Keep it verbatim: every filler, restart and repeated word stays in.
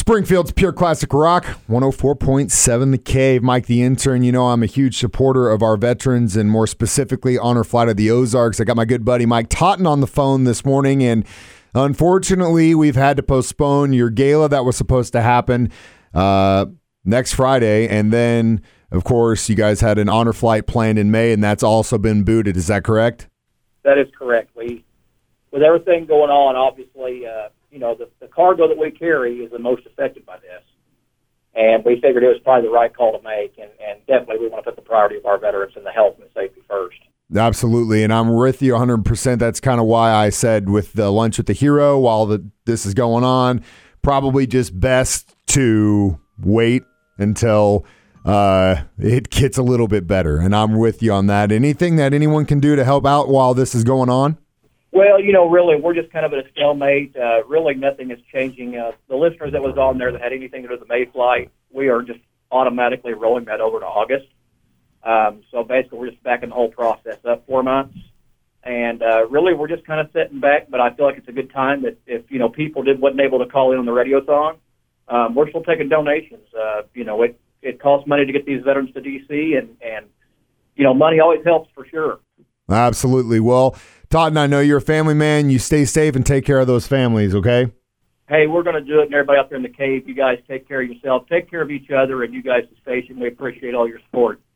Springfield's Pure Classic Rock, one oh four point seven The Cave. Mike the Intern, you know I'm a huge supporter of our veterans and more specifically Honor Flight of the Ozarks. I got my good buddy Mike Totten on the phone this morning, and unfortunately we've had to postpone your gala that was supposed to happen uh, next Friday, and then, of course, you guys had an Honor Flight planned in May, and that's also been booted. Is that correct? That is correct. We, with everything going on, obviously, uh, you know, the, the cargo that we carry is the most affected by this. And we figured it was probably the right call to make, and, and definitely we want to put the priority of our veterans and the health and safety first. Absolutely, and I'm with you one hundred percent. That's kind of why I said with the Lunch with the Hero, while the, this is going on, probably just best to wait until uh, it gets a little bit better, and I'm with you on that. Anything that anyone can do to help out while this is going on? Well, you know, really, we're just kind of at a stalemate. Uh, really, nothing is changing. Uh, the listeners that was on there that had anything to do with the May flight, we are just automatically rolling that over to August. Um, so basically, we're just backing the whole process up four months. And uh, really, we're just kind of sitting back, but I feel like it's a good time that if, you know, people did, wasn't able to call in on the radio song, um, we're still taking donations. Uh, you know, it, it costs money to get these veterans to D C, and, and, you know, money always helps for sure. Absolutely. Well, Totten, I know you're a family man. You stay safe and take care of those families, okay? Hey, we're going to do it, and everybody out there in the cave, you guys take care of yourself, take care of each other, and you guys, the station, we appreciate all your support.